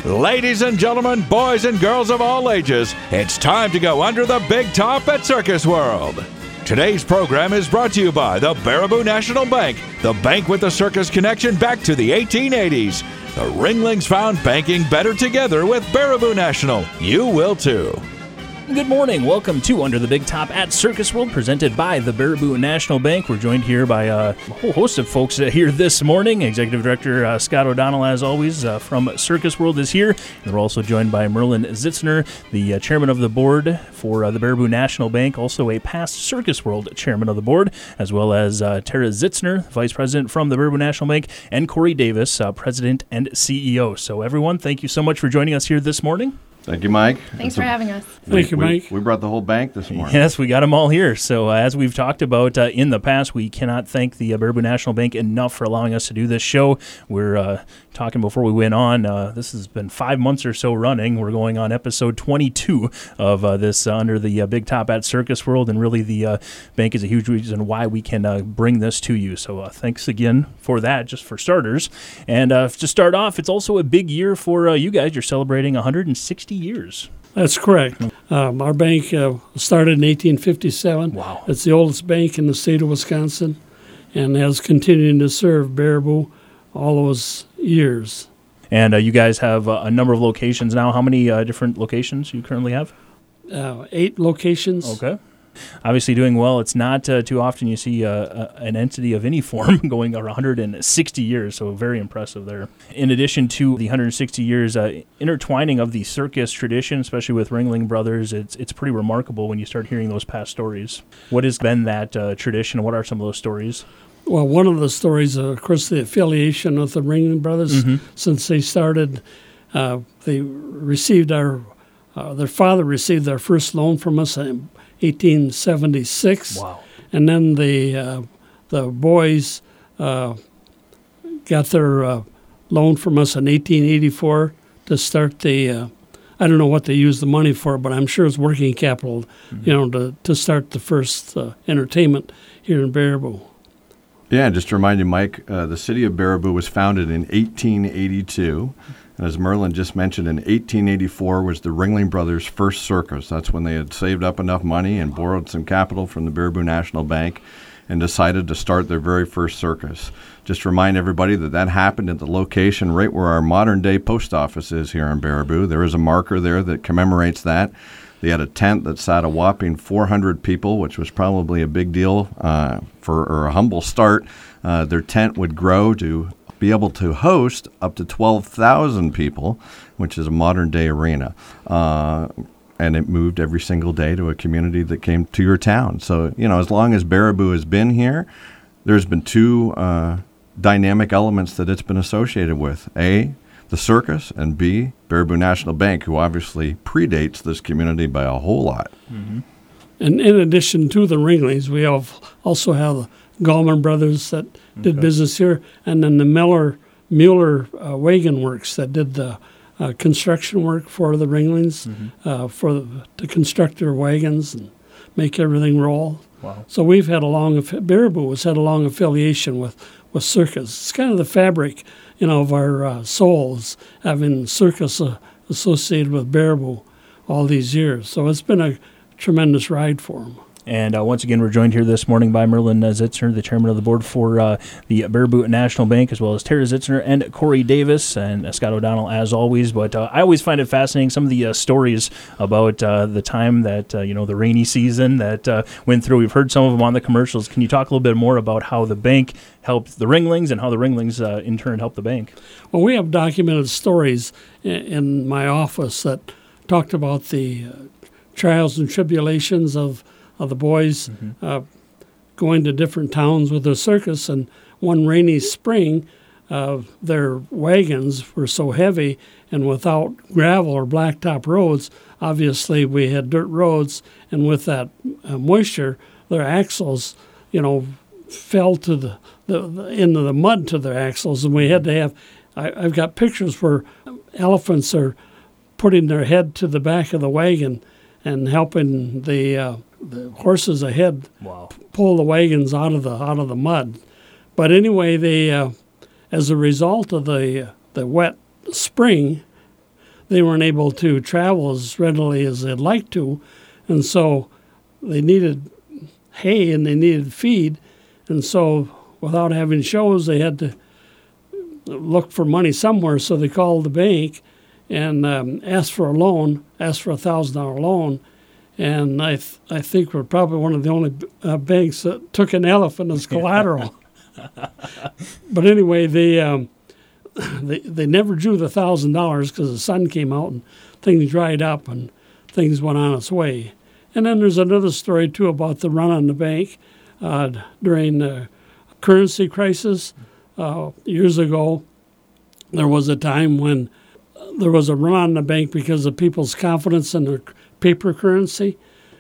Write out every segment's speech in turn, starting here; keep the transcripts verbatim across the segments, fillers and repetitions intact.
Ladies and gentlemen, boys and girls of all ages, it's time to go under the big top at Circus World. Today's program is brought to you by the Baraboo National Bank, the bank with the circus connection back to the eighteen eighties. The Ringlings found banking better together with Baraboo National. You will too. Good morning. Welcome to Under the Big Top at Circus World, presented by the Baraboo National Bank. We're joined here by uh, a whole host of folks here this morning. Executive Director uh, Scott O'Donnell, as always, uh, from Circus World is here. And we're also joined by Merlin Zitzner, the uh, chairman of the board for uh, the Baraboo National Bank, also a past Circus World chairman of the board, as well as uh, Tara Zitzner, vice president from the Baraboo National Bank, and Corey Davis, uh, president and C E O. So everyone, thank you so much for joining us here this morning. Thank you, Mike. Thanks for having us. We, Thank you, we, Mike. We brought the whole bank this morning. Yes, we got them all here. So uh, as we've talked about uh, in the past, we cannot thank the uh, Baraboo National Bank enough for allowing us to do this show. We're uh, talking before we went on. Uh, this has been five months or so running. We're going on episode twenty-two of uh, this uh, Under the uh, Big Top at Circus World, and really the uh, bank is a huge reason why we can uh, bring this to you. So uh, thanks again for that, just for starters. And uh, to start off, it's also a big year for uh, you guys. You're celebrating one hundred sixty years. That's correct. Um, our bank uh, started in eighteen fifty-seven. Wow. It's the oldest bank in the state of Wisconsin and has continued to serve Baraboo all those years. And uh, you guys have uh, a number of locations now. How many uh, different locations you currently have? Uh, eight locations. Okay. Obviously doing well. It's not uh, too often you see uh, uh, an entity of any form going one hundred sixty years, so very impressive there. In addition to the one hundred sixty years, uh, intertwining of the circus tradition, especially with Ringling Brothers, it's it's pretty remarkable when you start hearing those past stories. What has been that uh, tradition? What are some of those stories? Well, one of the stories, uh, of course, the affiliation with the Ringling Brothers. Mm-hmm. Since they started, uh, they received our, uh, their father received their first loan from us in eighteen seventy-six. Wow. And then the uh, the boys uh, got their uh, loan from us in eighteen eighty-four to start the, uh, I don't know what they used the money for, but I'm sure it's working capital, mm-hmm. you know, to, to start the first uh, entertainment here in Baraboo. Yeah, just to remind you, Mike, uh, the city of Baraboo was founded in eighteen eighty-two. And as Merlin just mentioned, in eighteen eighty-four was the Ringling Brothers' first circus. That's when they had saved up enough money and borrowed some capital from the Baraboo National Bank and decided to start their very first circus. Just to remind everybody that that happened at the location right where our modern-day post office is here in Baraboo. There is a marker there that commemorates that. They had a tent that sat a whopping four hundred people, which was probably a big deal uh, for or a humble start. Uh, their tent would grow to be able to host up to twelve thousand people, which is a modern-day arena. Uh, and it moved every single day to a community that came to your town. So, you know, as long as Baraboo has been here, there's been two uh, dynamic elements that it's been associated with. A, the circus, and B, Baraboo National Bank, who obviously predates this community by a whole lot. Mm-hmm. And in addition to the Ringlings, we have also have the Gallman Brothers that did okay. business here, and then the Miller Mueller uh, Wagon Works that did the uh, construction work for the Ringlings, mm-hmm. uh, for the, to construct their wagons and make everything roll. Wow. So we've had a long, Baraboo has had a long affiliation with, with circus. It's kind of the fabric, you know, of our uh, souls, having circus uh, associated with Baraboo all these years. So it's been a tremendous ride for them. And uh, once again, we're joined here this morning by Merlin Zitzner, the chairman of the board for uh, the Baraboo National Bank, as well as Tara Zitzner and Corey Davis and uh, Scott O'Donnell, as always. But uh, I always find it fascinating, some of the uh, stories about uh, the time that, uh, you know, the rainy season that uh, went through. We've heard some of them on the commercials. Can you talk a little bit more about how the bank helped the Ringlings and how the Ringlings, uh, in turn, helped the bank? Well, we have documented stories in, in my office that talked about the uh, trials and tribulations of of the boys mm-hmm. uh, going to different towns with their circus. And one rainy spring, uh, their wagons were so heavy, and without gravel or blacktop roads, obviously we had dirt roads, and with that uh, moisture, their axles, you know, fell to the, the, the into the mud to their axles, and we had to have. I, I've got pictures where elephants are putting their head to the back of the wagon and helping the uh, the horses ahead wow. p- pull the wagons out of the out of the mud. But anyway, they uh, as a result of the uh, the wet spring, they weren't able to travel as readily as they'd like to, and so they needed hay and they needed feed, and so without having shows, they had to look for money somewhere. So they called the bank and um, asked for a loan, asked for a thousand dollar loan, and I th- I think we're probably one of the only uh, banks that took an elephant as collateral. But anyway, they um, they they never drew the thousand dollars because the sun came out and things dried up and things went on its way. And then there's another story too about the run on the bank uh, during the currency crisis uh, years ago. There was a time when there was a run on the bank because of people's confidence in their paper currency,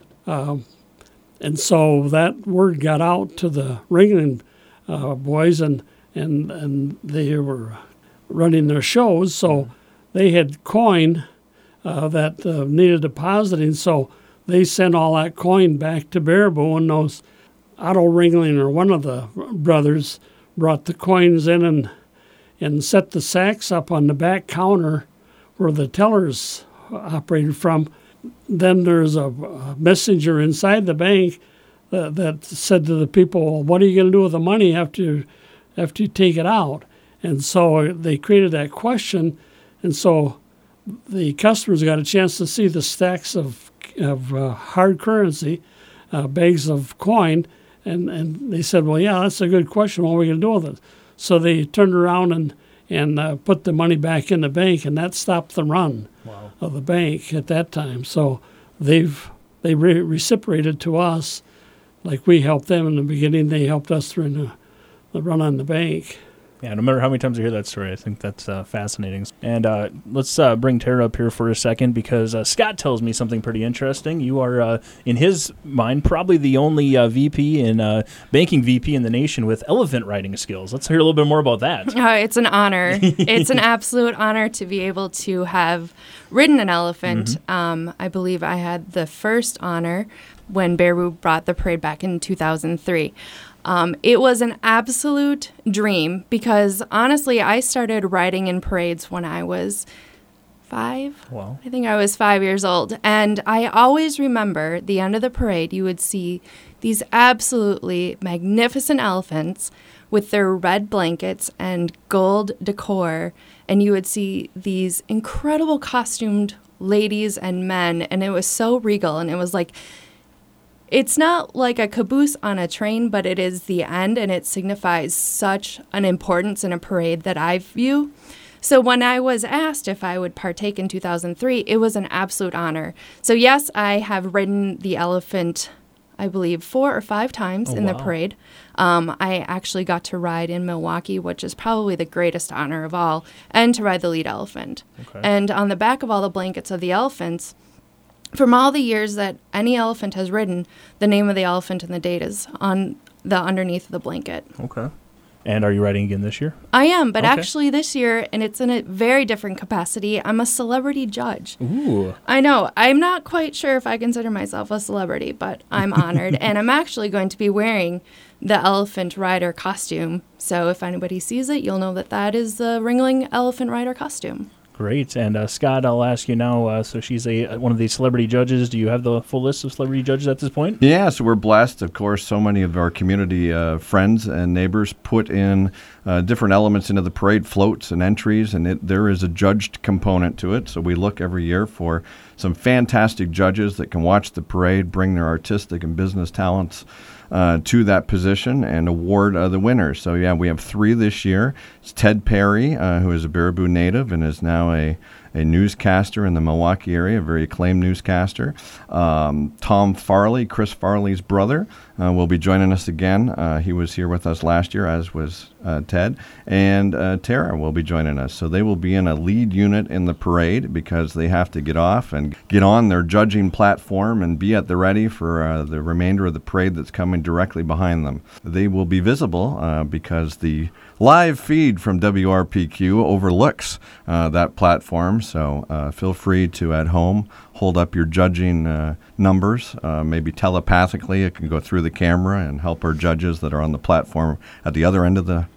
uh, and so that word got out to the Ringling uh, boys, and and and they were running their shows, so they had coin uh, that uh, needed depositing, so they sent all that coin back to Baraboo, and those Otto Ringling, or one of the brothers, brought the coins in and and set the sacks up on the back counter where the tellers operated from. Then there's a, a messenger inside the bank that, that said to the people, well, what are you going to do with the money after you, after you take it out? And so they created that question, and so the customers got a chance to see the stacks of, of uh, hard currency, uh, bags of coin, and, and they said, well, yeah, that's a good question. What are we going to do with it? So they turned around and, and uh, put the money back in the bank, and that stopped the run wow. of the bank at that time. So they've they re- reciprocated to us like we helped them in the beginning. They helped us during the, the run on the bank. Yeah, no matter how many times I hear that story, I think that's uh, fascinating. And uh, let's uh, bring Tara up here for a second, because uh, Scott tells me something pretty interesting. You are, uh, in his mind, probably the only uh, V P in uh, banking V P in the nation with elephant riding skills. Let's hear a little bit more about that. Uh, it's an honor. It's an absolute honor to be able to have ridden an elephant. Mm-hmm. Um, I believe I had the first honor when Baraboo brought the parade back in two thousand three. Um, it was an absolute dream because, honestly, I started riding in parades when I was five. Wow. I think I was five years old. And I always remember the end of the parade, you would see these absolutely magnificent elephants with their red blankets and gold decor. And you would see these incredible costumed ladies and men. And it was so regal. And it was like... It's not like a caboose on a train, but it is the end, and it signifies such an importance in a parade that I view. So when I was asked if I would partake in two thousand three, it was an absolute honor. So yes, I have ridden the elephant, I believe, four or five times oh, in wow. the parade. Um, I actually got to ride in Milwaukee, which is probably the greatest honor of all, and to ride the lead elephant. Okay. And on the back of all the blankets of the elephants, from all the years that any elephant has ridden, the name of the elephant and the date is on the underneath of the blanket. Okay. And are you riding again this year? I am, but okay. actually this year, and it's in a very different capacity, I'm a celebrity judge. Ooh. I know. I'm not quite sure if I consider myself a celebrity, but I'm honored. And I'm actually going to be wearing the elephant rider costume. So if anybody sees it, you'll know that that is the Ringling elephant rider costume. Great. And uh, Scott, I'll ask you now, uh, so she's a one of the celebrity judges. Do you have the full list of celebrity judges at this point? Yeah, so we're blessed. Of course, so many of our community uh, friends and neighbors put in uh, different elements into the parade, floats and entries, and it, there is a judged component to it. So we look every year for some fantastic judges that can watch the parade, bring their artistic and business talents Uh, to that position and award uh, the winners. So, yeah, we have three this year. It's Ted Perry, uh, who is a Baraboo native and is now a, a newscaster in the Milwaukee area, a very acclaimed newscaster. Um, Tom Farley, Chris Farley's brother, uh, will be joining us again. Uh, he was here with us last year, as was uh, Ted. And uh, Tara will be joining us. So they will be in a lead unit in the parade because they have to get off and get on their judging platform and be at the ready for uh, the remainder of the parade that's coming directly behind them. They will be visible uh, because the live feed from W R P Q overlooks uh, that platform. So uh, feel free to, at home, hold up your judging uh, numbers. Uh, maybe telepathically it can go through the camera and help our judges that are on the platform at the other end of the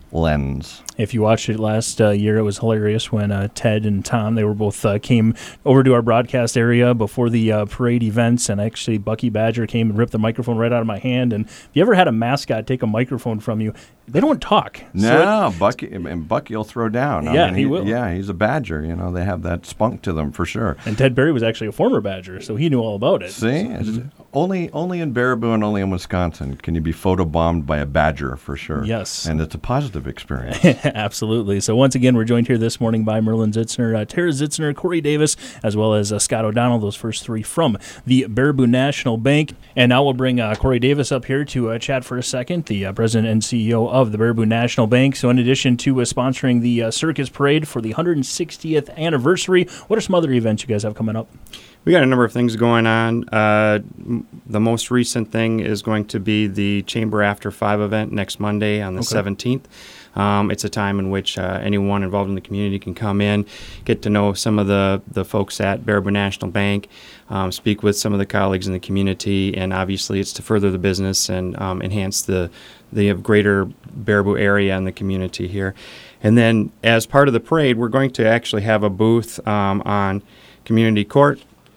lens. If you watched it last uh, year, it was hilarious when uh, Ted and Tom, they were both uh, came over to our broadcast area before the uh, parade events, and actually Bucky Badger came and ripped the microphone right out of my hand. And if you ever had a mascot take a microphone from you, they don't talk. No, so it, Bucky and Bucky will throw down. I Yeah, mean, he will. Yeah, he's a Badger. You know, they have that spunk to them for sure. And Ted Berry was actually a former Badger, so he knew all about it. See, So, It's only only in Baraboo and only in Wisconsin can you be photobombed by a Badger for sure. Yes. And it's a positive experience. Absolutely. So once again, we're joined here this morning by Merlin Zitzner, uh, Tara Zitzner, Corey Davis, as well as uh, Scott O'Donnell, those first three from the Baraboo National Bank. And now we'll bring uh, Corey Davis up here to uh, chat for a second, the uh, president and C E O of the Baraboo National Bank. So in addition to uh, sponsoring the uh, Circus Parade for the one hundred sixtieth anniversary, what are some other events you guys have coming up? We got a number of things going on. Uh, m- the most recent thing is going to be the Chamber After Five event next Monday on the Okay. seventeenth. Um, it's a time in which uh, anyone involved in the community can come in, get to know some of the, the folks at Baraboo National Bank, um, speak with some of the colleagues in the community, and obviously it's to further the business and um, enhance the, the greater Baraboo area and the community here. And then as part of the parade, we're going to actually have a booth um, on Community Court.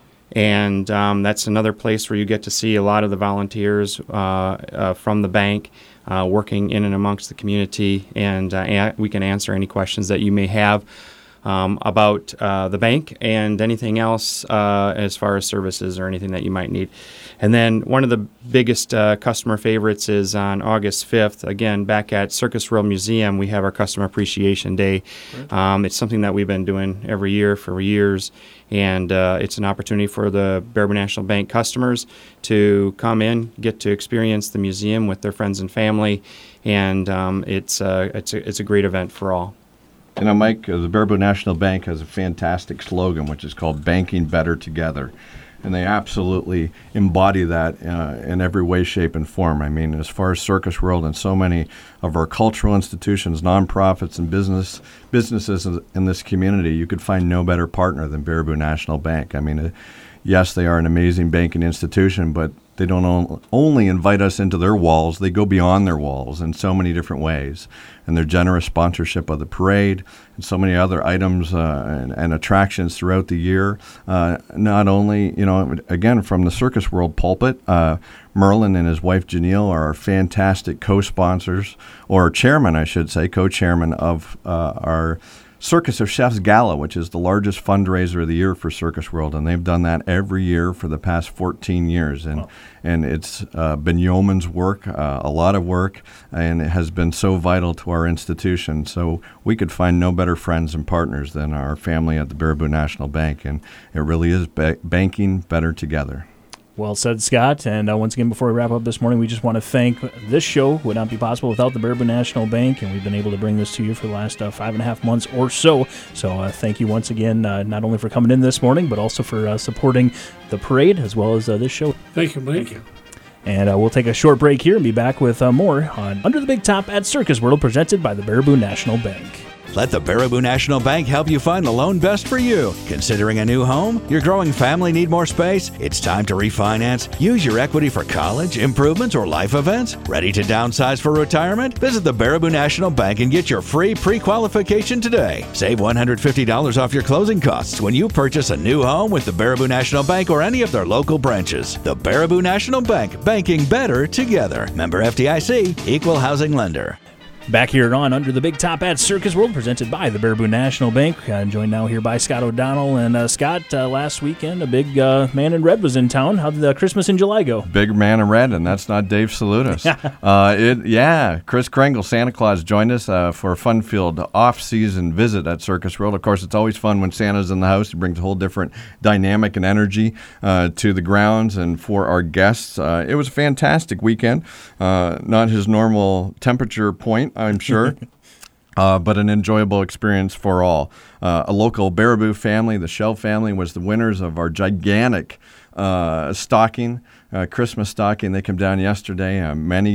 And um, that's another place where you get to see a lot of the volunteers uh, uh, from the bank uh, working in and amongst the community, and uh, a- we can answer any questions that you may have um, about uh, the bank and anything else uh, as far as services or anything that you might need. And then one of the biggest uh, customer favorites is on August fifth. Again, back at Circus World Museum, we have our Customer Appreciation Day. Um, it's something that we've been doing every year for years. And uh, it's an opportunity for the Baraboo National Bank customers to come in, get to experience the museum with their friends and family, and um, it's uh, it's a, it's a great event for all. You know, Mike, uh, the Baraboo National Bank has a fantastic slogan, which is called Banking Better Together. And they absolutely embody that uh, in every way, shape, and form. I mean, as far as Circus World and so many of our cultural institutions, nonprofits, and business businesses in, in this community, you could find no better partner than Baraboo National Bank. I mean, uh, yes, they are an amazing banking institution, but they don't on, only invite us into their walls. They go beyond their walls in so many different ways. And their generous sponsorship of the parade and so many other items uh, and, and attractions throughout the year. Uh, not only, you know, again, from the Circus World pulpit, uh, Merlin and his wife Janelle are our fantastic co-sponsors, or chairman, I should say, co-chairman of uh, our Circus of Chefs Gala, which is the largest fundraiser of the year for Circus World, and they've done that every year for the past fourteen years, and wow. and it's uh, been yeoman's work, uh, a lot of work, and it has been so vital to our institution. So we could find no better friends and partners than our family at the Baraboo National Bank, and it really is ba- banking better together. Well said, Scott. And uh, once again, before we wrap up this morning, we just want to thank this show. Would not be possible without the Baraboo National Bank, and we've been able to bring this to you for the last uh, five and a half months or so. So uh, thank you once again, uh, not only for coming in this morning, but also for uh, supporting the parade as well as uh, this show. Thank you, Mike. Thank you. And uh, we'll take a short break here and be back with uh, more on Under the Big Top at Circus World, presented by the Baraboo National Bank. Let the Baraboo National Bank help you find the loan best for you. Considering a new home? Your growing family need more space? It's time to refinance. Use your equity for college, improvements, or life events? Ready to downsize for retirement? Visit the Baraboo National Bank and get your free pre-qualification today. Save one hundred fifty dollars off your closing costs when you purchase a new home with the Baraboo National Bank or any of their local branches. The Baraboo National Bank, banking better together. Member F D I C, Equal Housing Lender. Back here on Under the Big Top at Circus World, presented by the Baraboo National Bank. Uh, joined now here by Scott O'Donnell. And uh, Scott, uh, last weekend, a big uh, man in red was in town. How did the Christmas in July go? Big man in red, and that's not Dave Salutis. uh, it, yeah, Chris Kringle, Santa Claus, joined us uh, for a fun-filled off-season visit at Circus World. Of course, it's always fun when Santa's in the house. He brings a whole different dynamic and energy uh, to the grounds and for our guests. Uh, it was a fantastic weekend. Uh, not his normal temperature point, I'm sure, uh, but an enjoyable experience for all. Uh, a local Baraboo family, the Shell family, was the winners of our gigantic uh, stocking, uh, Christmas stocking. They came down yesterday. Uh, many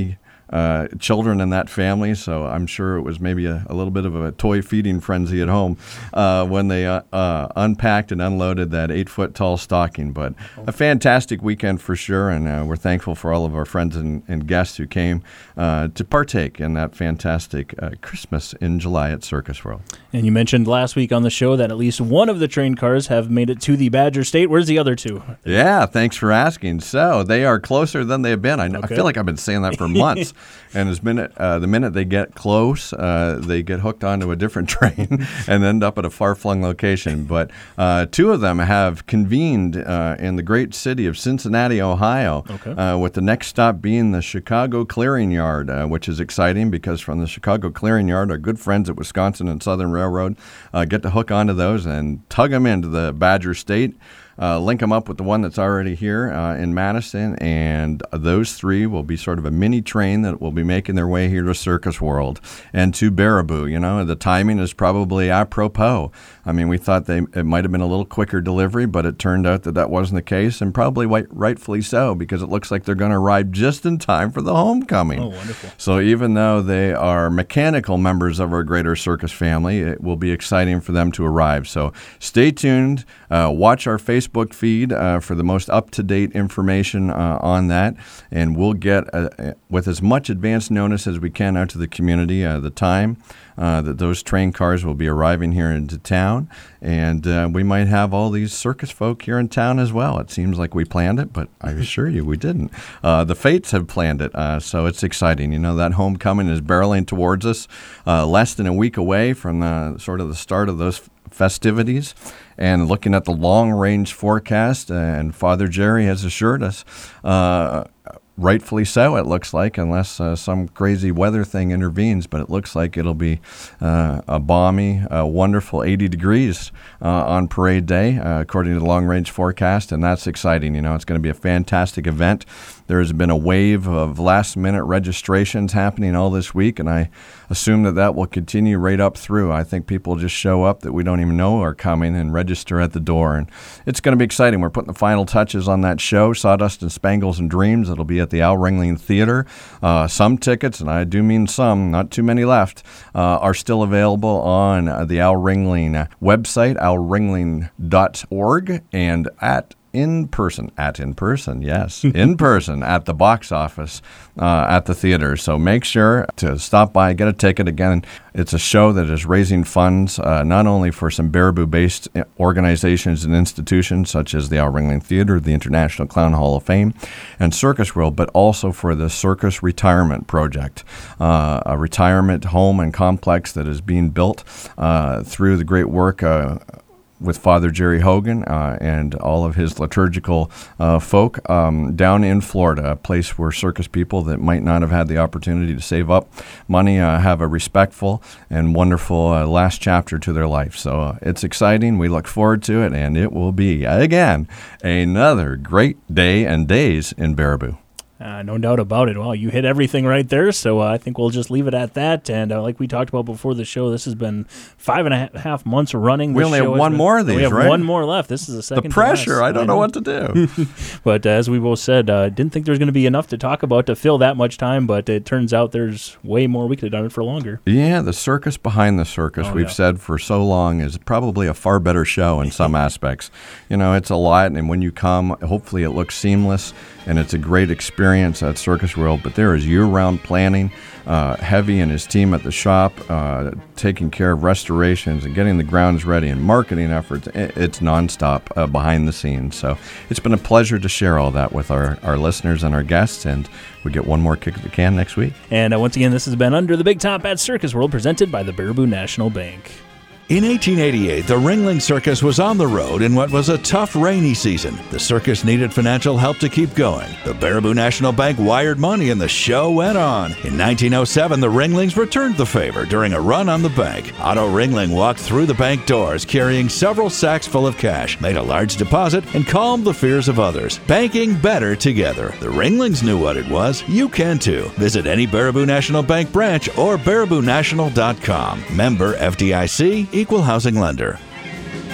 uh, children in that family, so I'm sure it was maybe a, a little bit of a toy feeding frenzy at home uh, when they uh, uh, unpacked and unloaded that eight-foot tall stocking. But a fantastic weekend for sure, and uh, we're thankful for all of our friends and, and guests who came uh, to partake in that fantastic uh, Christmas in July at Circus World. And you mentioned last week on the show that at least one of the train cars have made it to the Badger State. Where's the other two? Yeah, thanks for asking. So they are closer than they've been. I, know, Okay. I feel like I've been saying that for months. And as minute, uh, the minute they get close, uh, they get hooked onto a different train and end up at a far-flung location. But uh, two of them have convened uh, in the great city of Cincinnati, Ohio, Okay. uh, with the next stop being the Chicago Clearing Yard, uh, which is exciting because from the Chicago Clearing Yard, our good friends at Wisconsin and Southern Railroad uh, get to hook onto those and tug them into the Badger State. Uh, link them up with the one that's already here uh, in Madison, and those three will be sort of a mini train that will be making their way here to Circus World and to Baraboo. You know, the timing is probably apropos. I mean, we thought they it might have been a little quicker delivery, but it turned out that that wasn't the case, and probably right, rightfully so, because it looks like they're going to arrive just in time for the homecoming. Oh, wonderful. So even though they are mechanical members of our greater circus family, it will be exciting for them to arrive. So stay tuned. Uh, watch our Facebook feed uh, for the most up-to-date information uh, on that, and we'll get, uh, with as much advance notice as we can out to the community, uh, the time uh, that those train cars will be arriving here into town, and uh, we might have all these circus folk here in town as well. It seems like we planned it, but I assure you we didn't. Uh, the Fates have planned it, uh, so it's exciting. You know, that homecoming is barreling towards us, uh, less than a week away from the sort of the start of those festivities. And looking at the long-range forecast, and Father Jerry has assured us, uh, rightfully so, it looks like, unless uh, some crazy weather thing intervenes, but it looks like it'll be uh, a balmy, uh, wonderful eighty degrees uh, on parade day, uh, according to the long-range forecast, and that's exciting. You know, it's going to be a fantastic event. There has been a wave of last-minute registrations happening all this week, and I assume that that will continue right up through. I think people just show up that we don't even know are coming and register at the door, and it's going to be exciting. We're putting the final touches on that show, Sawdust and Spangles and Dreams. It'll be at the Al Ringling Theater. Uh, some tickets, and I do mean some, not too many left, uh, are still available on uh, the Al Ringling website, al ringling dot org, and at in person, at in person, yes, in person at the box office uh, at the theater. So make sure to stop by, get a ticket. Again, it's a show that is raising funds uh, not only for some Baraboo-based organizations and institutions such as the Al Ringling Theater, the International Clown Hall of Fame, and Circus World, but also for the Circus Retirement Project, uh, a retirement home and complex that is being built uh, through the great work uh, with Father Jerry Hogan uh, and all of his liturgical uh, folk um, down in Florida, a place where circus people that might not have had the opportunity to save up money uh, have a respectful and wonderful uh, last chapter to their life. So uh, it's exciting. We look forward to it, and it will be, again, another great day and days in Baraboo. Uh, no doubt about it. Well, you hit everything right there, so uh, I think we'll just leave it at that. And uh, like we talked about before the show, this has been five and a half months running. We This only have show has one been- more of these, We have right? one more left. This is the second The to pressure, last. I don't know what to do. But uh, as we both said, uh, didn't think there was going to be enough to talk about to fill that much time, but it turns out there's way more. We could have done it for longer. Yeah, the circus behind the circus, Oh, we've yeah. said for so long, is probably a far better show in some aspects. You know, it's a lot, and when you come, hopefully it looks seamless, and it's a great experience at Circus World, but there is year-round planning. Uh, Heavy and his team at the shop, uh, taking care of restorations and getting the grounds ready and marketing efforts. It, it's nonstop uh, behind the scenes. So it's been a pleasure to share all that with our, our listeners and our guests, and we get one more kick at the can next week. And uh, once again, this has been Under the Big Top at Circus World, presented by the Baraboo National Bank. In eighteen eighty-eight, the Ringling Circus was on the road in what was a tough rainy season. The circus needed financial help to keep going. The Baraboo National Bank wired money and the show went on. In nineteen oh seven, the Ringlings returned the favor during a run on the bank. Otto Ringling walked through the bank doors carrying several sacks full of cash, made a large deposit, and calmed the fears of others. Banking better together. The Ringlings knew what it was. You can too. Visit any Baraboo National Bank branch or baraboo national dot com. Member F D I C, Equal Housing Lender.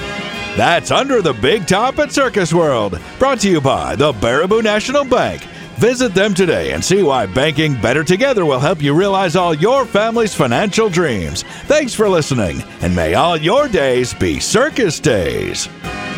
That's Under the Big Top at Circus World, brought to you by the Baraboo National Bank. Visit them today and see why banking better together will help you realize all your family's financial dreams. Thanks for listening, and may all your days be circus days.